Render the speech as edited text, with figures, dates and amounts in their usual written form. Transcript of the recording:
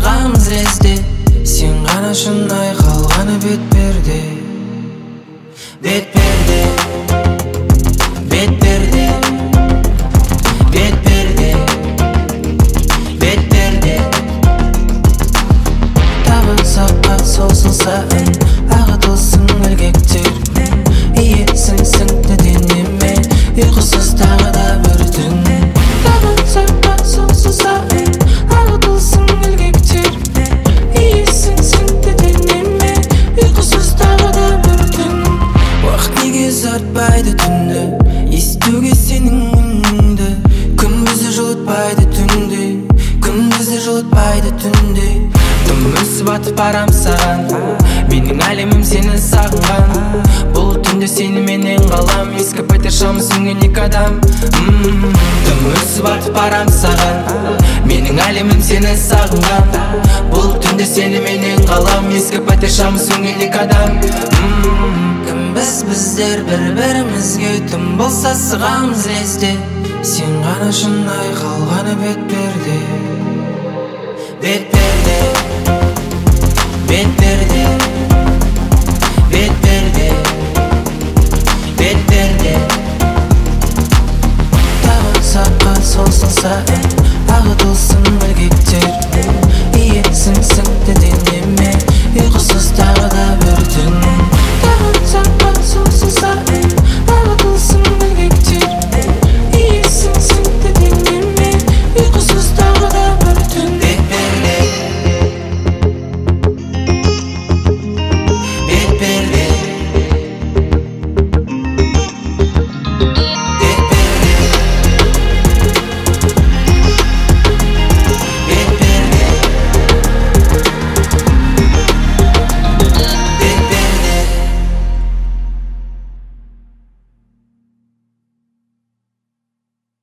сасығамыз лезде. Сен ғана шынай қалғаны бет перде. Бет перде, бет перде, бет перде, бет перде. Табылсаққа солсын сайын ағытылсын ілгектер. Иесіңсің денеме ұйқысыз тағы да бір түн. Табылсаққа солсын сайын ағытылсын ілгектер. Иесіңсің денеме ұйқысыз тағы да бір түн. Уақыт неге ұзартпайды түнді, естуге сенің үніңді. Күн бізді жылытпайды түнде, күн бізді жылытпайды түнде. Тым өсіп атып барам саған, менің әлемім сені сағынған. Бұл түнде сені менен қалам, ескі пәтер шамы сөнген екі адам. Тым өсіп атып барам саған, менің әлемім сені сағынған. Бұл түнде сені менен қалам, ескі пәтер шамы сөнген екі адам. Кім біздер бір-бірімізге тым болса сығамыз лезде. Сен ғана шынай қалғаны бет перде. Бет перде, бет перде, бет перде, бет перде. Табылсаққа солсын сайын